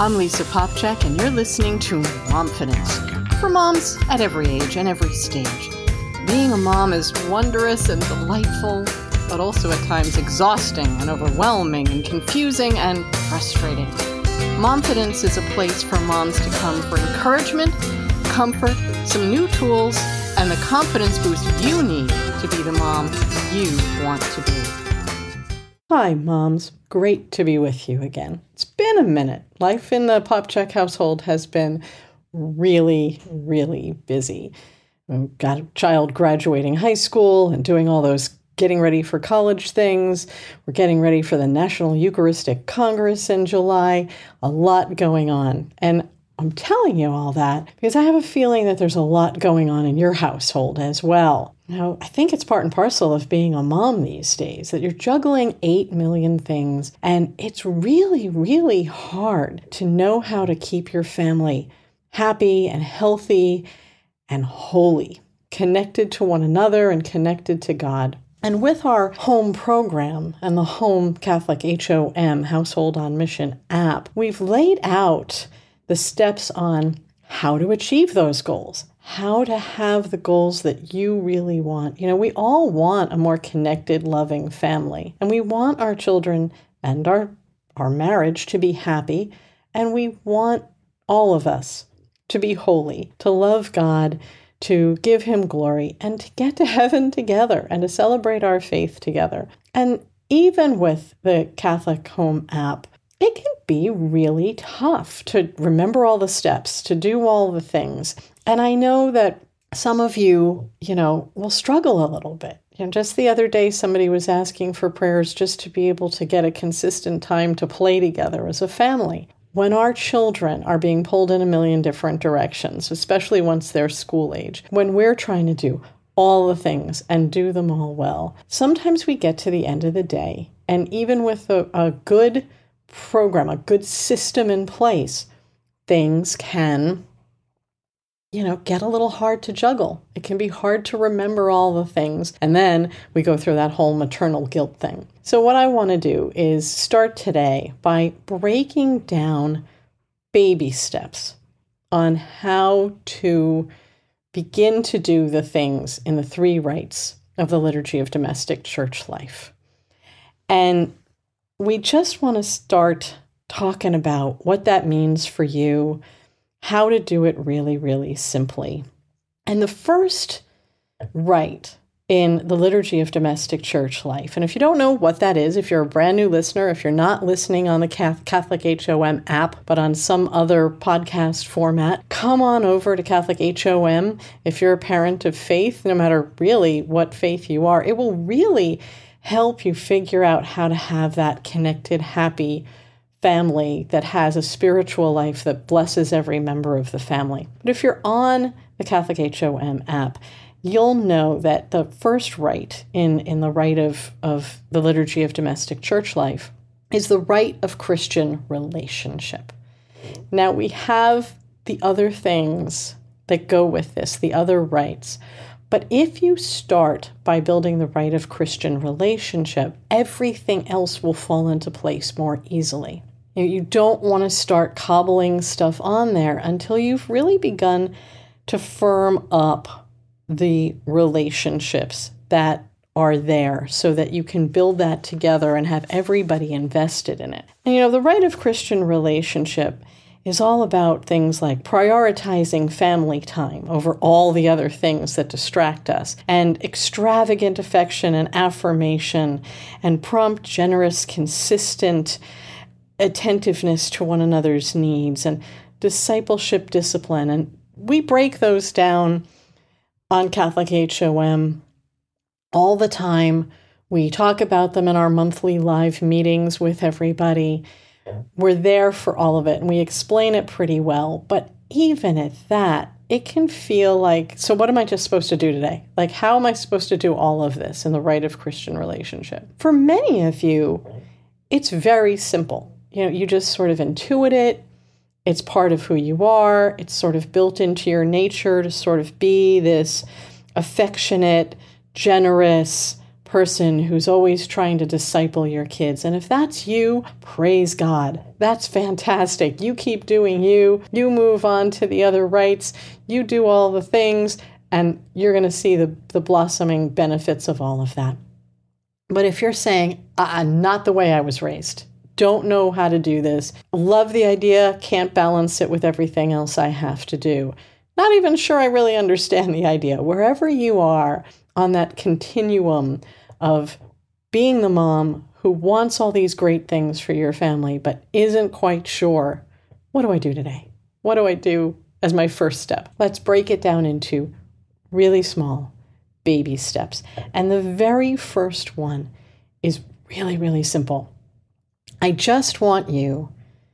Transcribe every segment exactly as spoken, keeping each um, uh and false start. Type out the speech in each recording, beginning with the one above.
I'm Lisa Popchak, and you're listening to Momfidence, for moms at every age and every stage. Being a mom is wondrous and delightful, but also at times exhausting and overwhelming and confusing and frustrating. Momfidence is a place for moms to come for encouragement, comfort, some new tools, and the confidence boost you need to be the mom you want to be. Hi, moms. Great to be with you again. It's been a minute. Life in the Popchak household has been really, really busy. We've got a child graduating high school and doing all those getting ready for college things. We're getting ready for the National Eucharistic Congress in July. A lot going on. And I'm telling you all that because I have a feeling that there's a lot going on in your household as well. Now, I think it's part and parcel of being a mom these days, that you're juggling eight million things, and it's really, really hard to know how to keep your family happy and healthy and holy, connected to one another and connected to God. And with our home program and the Home Catholic H O M, Household on Mission app, we've laid out the steps on how to achieve those goals, how to have the goals that you really want. You know, we all want a more connected, loving family, and we want our children and our, our marriage to be happy, and we want all of us to be holy, to love God, to give Him glory, and to get to heaven together and to celebrate our faith together. And even with the Catholic Home app, it can be really tough to remember all the steps, to do all the things. And I know that some of you, you know, will struggle a little bit. You know, just the other day, somebody was asking for prayers just to be able to get a consistent time to play together as a family. When our children are being pulled in a million different directions, especially once they're school age, when we're trying to do all the things and do them all well, sometimes we get to the end of the day, and even with a, a good program, a good system in place, things can, you know, get a little hard to juggle. It can be hard to remember all the things. And then we go through that whole maternal guilt thing. So what I want to do is start today by breaking down baby steps on how to begin to do the things in the three rites of the Liturgy of Domestic Church Life. And we just want to start talking about what that means for you, how to do it really, really simply. And the first rite in the Liturgy of Domestic Church Life, and if you don't know what that is, if you're a brand new listener, if you're not listening on the Catholic H O M app, but on some other podcast format, come on over to Catholic H O M. If you're a parent of faith, no matter really what faith you are, it will really help you figure out how to have that connected, happy family that has a spiritual life that blesses every member of the family. But if you're on the Catholic H O M app, you'll know that the first rite in, in the rite of, of the Liturgy of Domestic Church Life is the rite of Christian relationship. Now, we have the other things that go with this, the other rites. But if you start by building the rite of Christian relationship, everything else will fall into place more easily. You don't want to start cobbling stuff on there until you've really begun to firm up the relationships that are there so that you can build that together and have everybody invested in it. And you know, the rite of Christian relationship is all about things like prioritizing family time over all the other things that distract us, and extravagant affection and affirmation, and prompt, generous, consistent attentiveness to one another's needs, and discipleship discipline. And we break those down on Catholic H O M all the time. We talk about them in our monthly live meetings with everybody. We're there for all of it, and we explain it pretty well. But even at that, it can feel like, so what am I just supposed to do today? Like, how am I supposed to do all of this in the rite of Christian relationship? For many of you, it's very simple. You know, you just sort of intuit it. It's part of who you are. It's sort of built into your nature to sort of be this affectionate, generous, person who's always trying to disciple your kids. And if that's you, praise God. That's fantastic. You keep doing you. You move on to the other rights. You do all the things, and you're going to see the, the blossoming benefits of all of that. But if you're saying, uh, not the way I was raised, don't know how to do this, love the idea, can't balance it with everything else I have to do, not even sure I really understand the idea, wherever you are on that continuum of being the mom who wants all these great things for your family, but isn't quite sure, what do I do today? What do I do as my first step? Let's break it down into really small baby steps. And the very first one is really, really simple. I just want you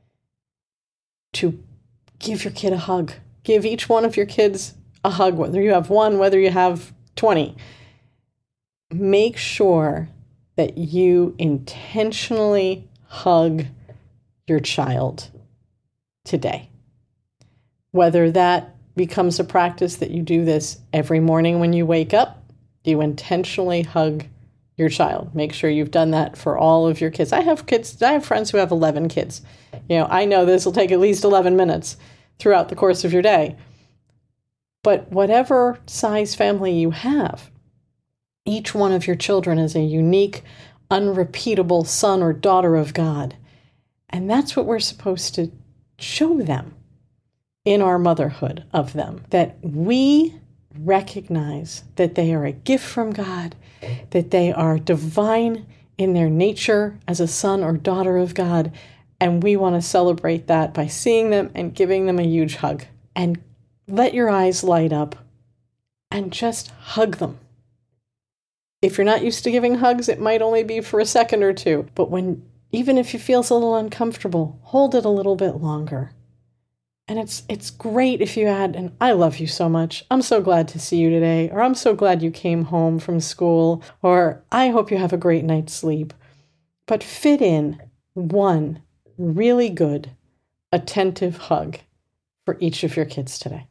to give your kid a hug. Give each one of your kids a hug, whether you have one, whether you have twenty. Make sure that you intentionally hug your child today. Whether that becomes a practice that you do this every morning when you wake up, you intentionally hug your child. Make sure you've done that for all of your kids. I have kids, I have friends who have eleven kids. You know, I know this will take at least eleven minutes throughout the course of your day. But whatever size family you have, each one of your children is a unique, unrepeatable son or daughter of God. And that's what we're supposed to show them in our motherhood of them, that we recognize that they are a gift from God, that they are divine in their nature as a son or daughter of God, and we want to celebrate that by seeing them and giving them a huge hug. And let your eyes light up and just hug them. If you're not used to giving hugs, it might only be for a second or two, but when, even if you feel a little uncomfortable, hold it a little bit longer. And it's it's great if you add, and I love you so much, I'm so glad to see you today, or I'm so glad you came home from school, or I hope you have a great night's sleep. But fit in one really good, attentive hug for each of your kids today.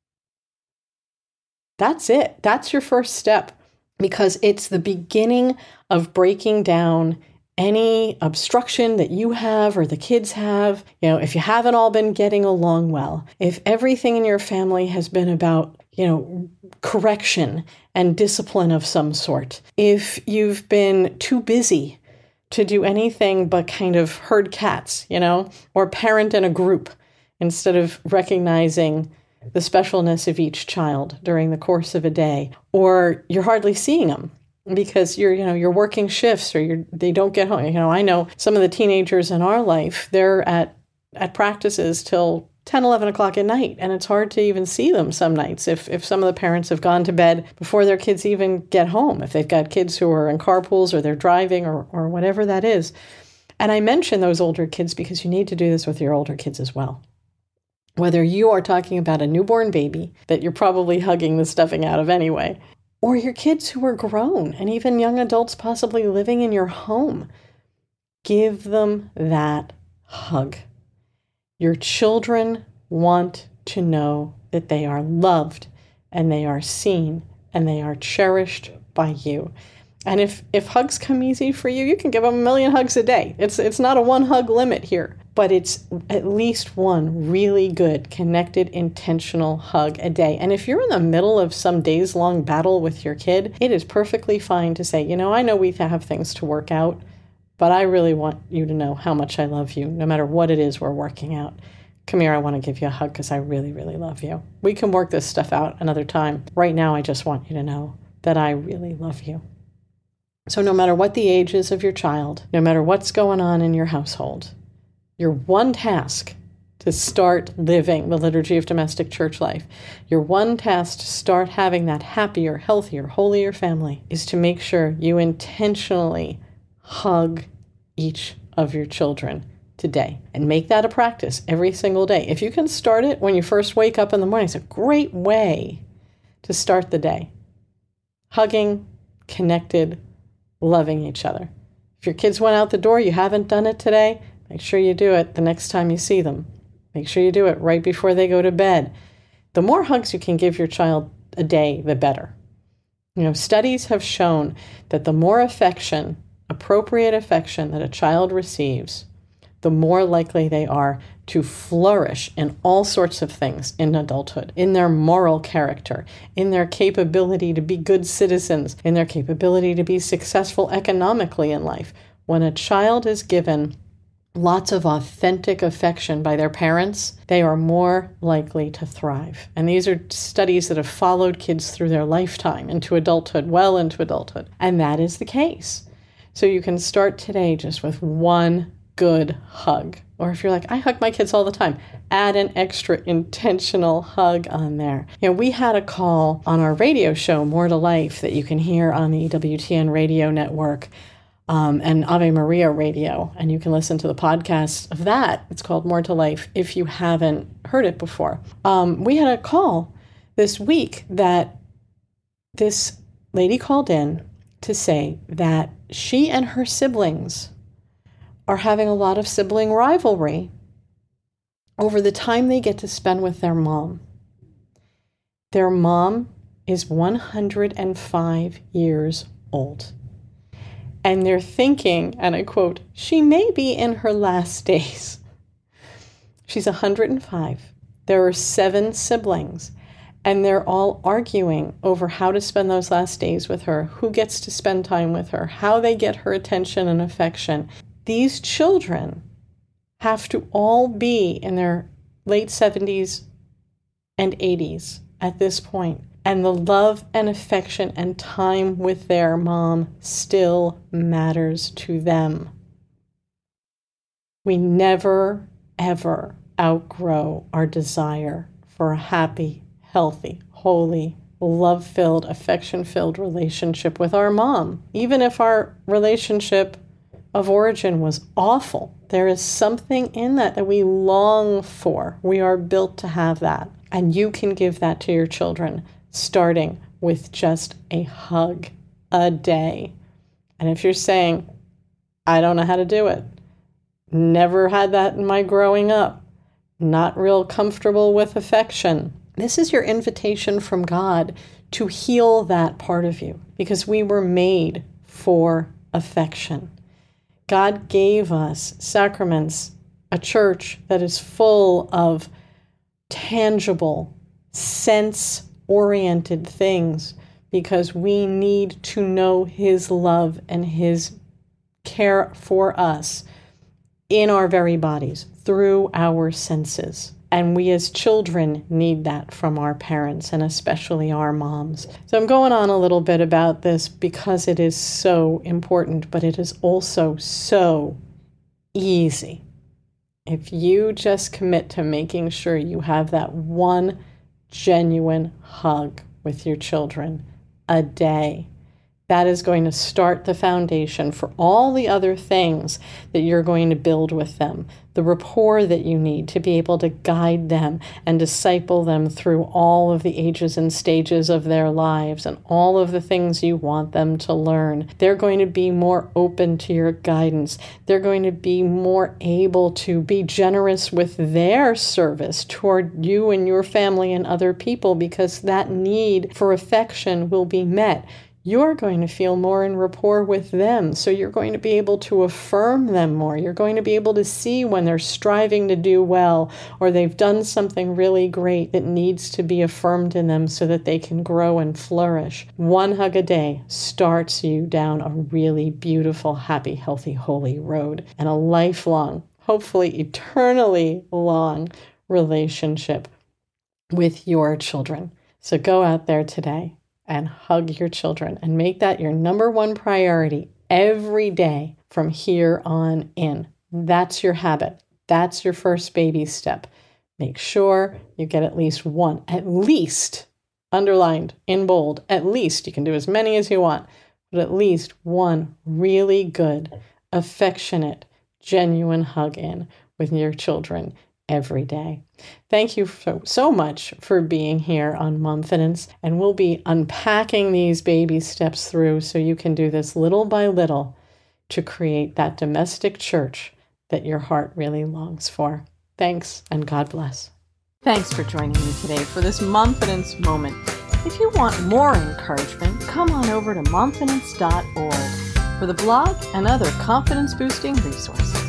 That's it. That's your first step, because it's the beginning of breaking down any obstruction that you have or the kids have. You know, if you haven't all been getting along well, if everything in your family has been about, you know, correction and discipline of some sort, if you've been too busy to do anything but kind of herd cats, you know, or parent in a group instead of recognizing the specialness of each child during the course of a day, or you're hardly seeing them because you're, you know, you're working shifts, or you're, they don't get home. You know, I know some of the teenagers in our life, they're at, at practices till ten, eleven o'clock at night, and it's hard to even see them some nights if, if some of the parents have gone to bed before their kids even get home, if they've got kids who are in carpools or they're driving or, or whatever that is. And I mention those older kids because you need to do this with your older kids as well. Whether you are talking about a newborn baby that you're probably hugging the stuffing out of anyway, or your kids who are grown and even young adults possibly living in your home, give them that hug. Your children want to know that they are loved and they are seen and they are cherished by you. And if, if hugs come easy for you, you can give them a million hugs a day. It's, it's not a one hug limit here, but it's at least one really good, connected, intentional hug a day. And if you're in the middle of some days long battle with your kid, it is perfectly fine to say, you know, I know we have things to work out, but I really want you to know how much I love you, no matter what it is we're working out. Come here, I want to give you a hug because I really, really love you. We can work this stuff out another time. Right now, I just want you to know that I really love you. So no matter what the age is of your child, no matter what's going on in your household, your one task to start living the liturgy of domestic church life, your one task to start having that happier, healthier, holier family is to make sure you intentionally hug each of your children today, and make that a practice every single day. If you can start it when you first wake up in the morning, it's a great way to start the day. Hugging, connected, loving each other. If your kids went out the door, you haven't done it today, make sure you do it the next time you see them. Make sure you do it right before they go to bed. The more hugs you can give your child a day, the better. You know, studies have shown that the more affection, appropriate affection that a child receives, the more likely they are to flourish in all sorts of things in adulthood, in their moral character, in their capability to be good citizens, in their capability to be successful economically in life. When a child is given lots of authentic affection by their parents, they are more likely to thrive. And these are studies that have followed kids through their lifetime into adulthood, well into adulthood. And that is the case. So you can start today just with one good hug. Or if you're like, I hug my kids all the time, add an extra intentional hug on there. You know, we had a call on our radio show, More to Life, that you can hear on the W T N radio network um, and Ave Maria radio. And you can listen to the podcast of that. It's called More to Life if you haven't heard it before. Um, we had a call this week that this lady called in to say that she and her siblings are having a lot of sibling rivalry over the time they get to spend with their mom. Their mom is one hundred five years old. And they're thinking, and I quote, she may be in her last days. She's one hundred five. There are seven siblings, and they're all arguing over how to spend those last days with her, who gets to spend time with her, how they get her attention and affection. These children have to all be in their late seventies and eighties at this point. And the love and affection and time with their mom still matters to them. We never, ever outgrow our desire for a happy, healthy, holy, love-filled, affection-filled relationship with our mom. Even if our relationship of origin was awful, there is something in that that we long for. We are built to have that. And you can give that to your children, starting with just a hug a day. And if you're saying, I don't know how to do it, never had that in my growing up, not real comfortable with affection, this is your invitation from God to heal that part of you, because we were made for affection. God gave us sacraments, a church that is full of tangible, sense-oriented things, because we need to know His love and His care for us in our very bodies, through our senses. And we as children need that from our parents, and especially our moms. So I'm going on a little bit about this because it is so important, but it is also so easy. If you just commit to making sure you have that one genuine hug with your children a day, that is going to start the foundation for all the other things that you're going to build with them. The rapport that you need to be able to guide them and disciple them through all of the ages and stages of their lives and all of the things you want them to learn. They're going to be more open to your guidance. They're going to be more able to be generous with their service toward you and your family and other people, because that need for affection will be met. You're going to feel more in rapport with them, so you're going to be able to affirm them more. You're going to be able to see when they're striving to do well, or they've done something really great that needs to be affirmed in them so that they can grow and flourish. One hug a day starts you down a really beautiful, happy, healthy, holy road, and a lifelong, hopefully eternally long relationship with your children. So go out there today and hug your children and make that your number one priority every day from here on in. That's your habit. That's your first baby step. Make sure you get at least one, at least, underlined in bold, at least. You can do as many as you want, but at least one really good, affectionate, genuine hug in with your children every day. Thank you so, so much for being here on Momfidence, and we'll be unpacking these baby steps through so you can do this little by little to create that domestic church that your heart really longs for. Thanks, and God bless. Thanks for joining me today for this Momfidence moment. If you want more encouragement, come on over to momfidence dot org for the blog and other confidence-boosting resources.